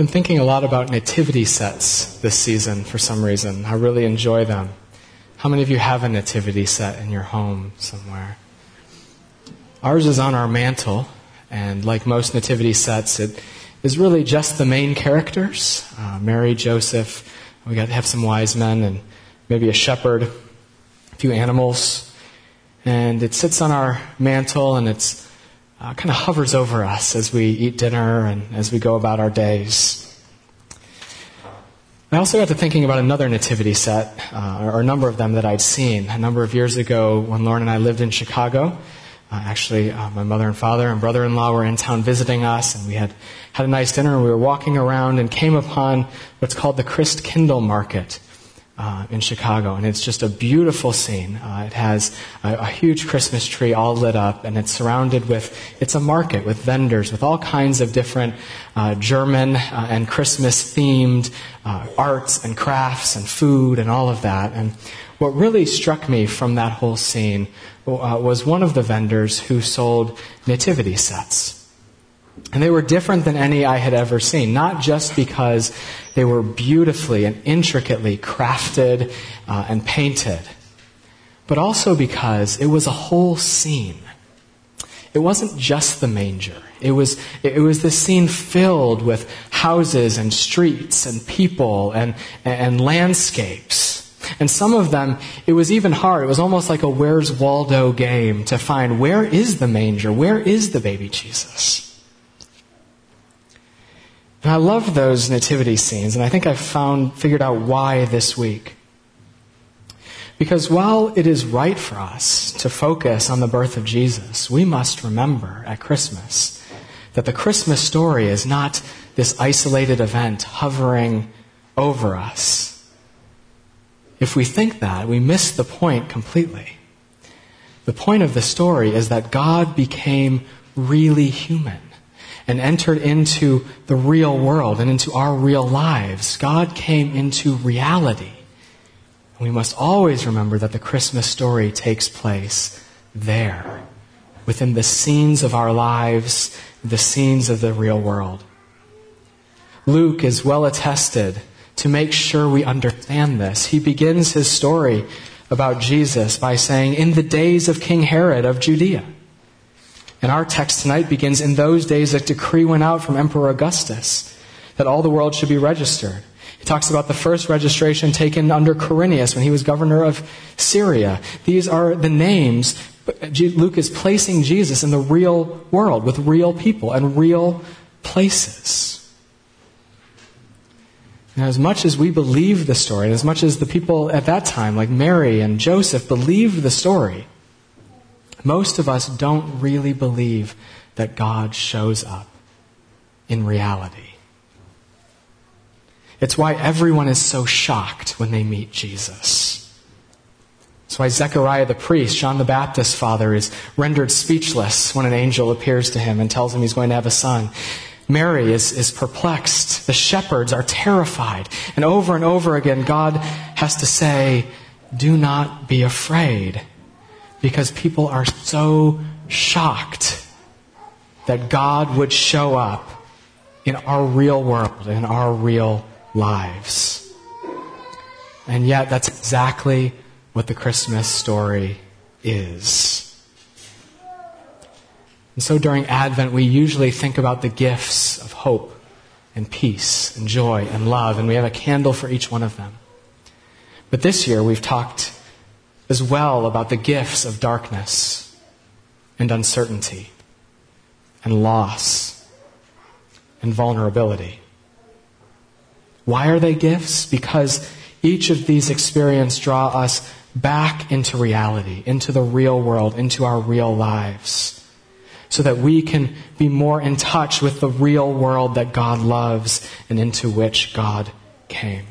Been thinking a lot about nativity sets this season for some reason. I really enjoy them. How many of you have a nativity set in your home somewhere? Ours is on our mantle, and like most nativity sets, it is really just the main characters. Mary, Joseph, we got to have some wise men and maybe a shepherd, a few animals. And it sits on our mantle, and it's kind of hovers over us as we eat dinner and as we go about our days. I also got to thinking about another nativity set, or a number of them that I'd seen. A number of years ago when Lauren and I lived in Chicago, my mother and father and brother-in-law were in town visiting us, and we had a nice dinner, and we were walking around and came upon what's called the Christkindl Market in Chicago, and it's just a beautiful scene. It has a huge Christmas tree all lit up, and it's surrounded with, it's a market with vendors, with all kinds of different German and Christmas-themed arts and crafts and food and all of that. And what really struck me from that whole scene was one of the vendors who sold nativity sets. And they were different than any I had ever seen, not just because they were beautifully and intricately crafted and painted, but also because it was a whole scene. It wasn't just the manger. It was this scene filled with houses and streets and people and landscapes. And some of them, it was even hard. It was almost like a Where's Waldo game to find where is the manger? Where is the baby Jesus? And I love those nativity scenes, and I think I've figured out why this week. Because while it is right for us to focus on the birth of Jesus, we must remember at Christmas that the Christmas story is not this isolated event hovering over us. If we think that, we miss the point completely. The point of the story is that God became really human and entered into the real world and into our real lives. God came into reality. We must always remember that the Christmas story takes place there, within the scenes of our lives, the scenes of the real world. Luke is well attested to make sure we understand this. He begins his story about Jesus by saying, in the days of King Herod of Judea. And our text tonight begins, in those days a decree went out from Emperor Augustus that all the world should be registered. He talks about the first registration taken under Quirinius when he was governor of Syria. These are the names. Luke is placing Jesus in the real world with real people and real places. And as much as we believe the story, and as much as the people at that time, like Mary and Joseph, believed the story, most of us don't really believe that God shows up in reality. It's why everyone is so shocked when they meet Jesus. That's why Zechariah the priest, John the Baptist's father, is rendered speechless when an angel appears to him and tells him he's going to have a son. Mary is perplexed. The shepherds are terrified. And over again, God has to say, do not be afraid. Because people are so shocked that God would show up in our real world, in our real lives. And yet, that's exactly what the Christmas story is. And so during Advent, we usually think about the gifts of hope and peace and joy and love, and we have a candle for each one of them. But this year, we've talked as well about the gifts of darkness and uncertainty and loss and vulnerability. Why are they gifts? Because each of these experiences draw us back into reality, into the real world, into our real lives, so that we can be more in touch with the real world that God loves and into which God came.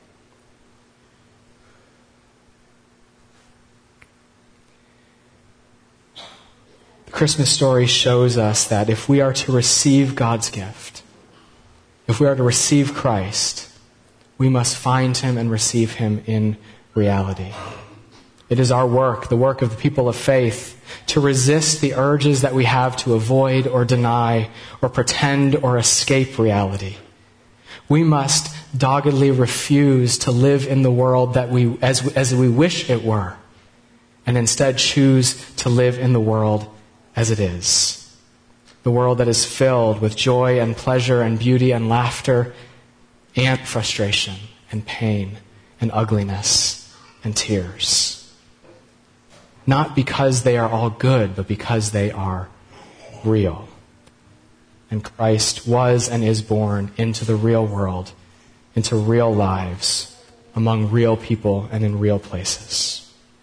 The Christmas story shows us that if we are to receive God's gift, if we are to receive Christ, we must find Him and receive Him in reality. It is our work, the work of the people of faith, to resist the urges that we have to avoid or deny or pretend or escape reality. We must doggedly refuse to live in the world that as we wish it were, and instead choose to live in the world as it is. The world that is filled with joy and pleasure and beauty and laughter and frustration and pain and ugliness and tears. Not because they are all good, but because they are real. And Christ was and is born into the real world, into real lives, among real people and in real places.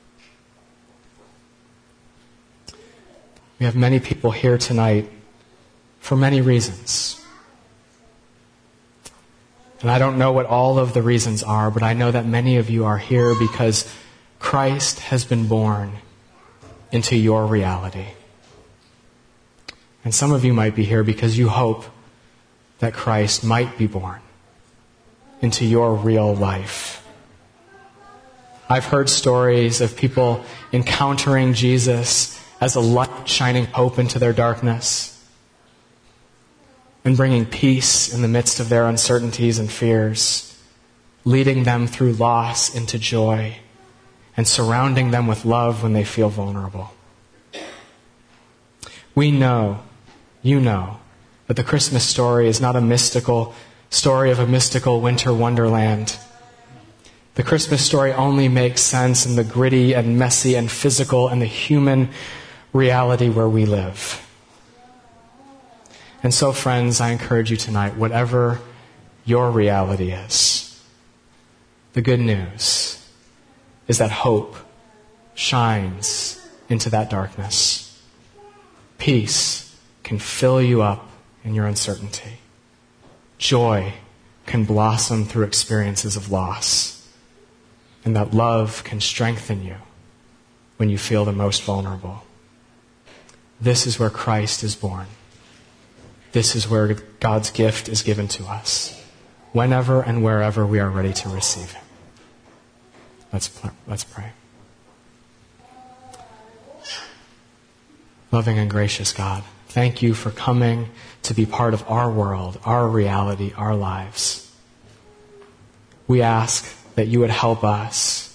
We have many people here tonight for many reasons. And I don't know what all of the reasons are, but I know that many of you are here because Christ has been born into your reality. And some of you might be here because you hope that Christ might be born into your real life. I've heard stories of people encountering Jesus as a light shining hope into their darkness and bringing peace in the midst of their uncertainties and fears, leading them through loss into joy, and surrounding them with love when they feel vulnerable. We know, you know, that the Christmas story is not a mystical story of a mystical winter wonderland. The Christmas story only makes sense in the gritty and messy and physical and the human reality where we live. And so, friends, I encourage you tonight, whatever your reality is, the good news is that hope shines into that darkness. Peace can fill you up in your uncertainty. Joy can blossom through experiences of loss. And that love can strengthen you when you feel the most vulnerable. This is where Christ is born. This is where God's gift is given to us, whenever and wherever we are ready to receive Him. Let's pray. Loving and gracious God, thank you for coming to be part of our world, our reality, our lives. We ask that you would help us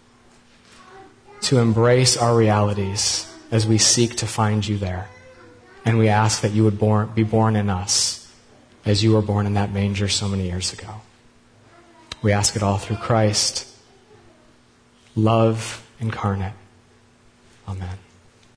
to embrace our realities as we seek to find you there. And we ask that you would be born in us as you were born in that manger so many years ago. We ask it all through Christ, love incarnate. Amen.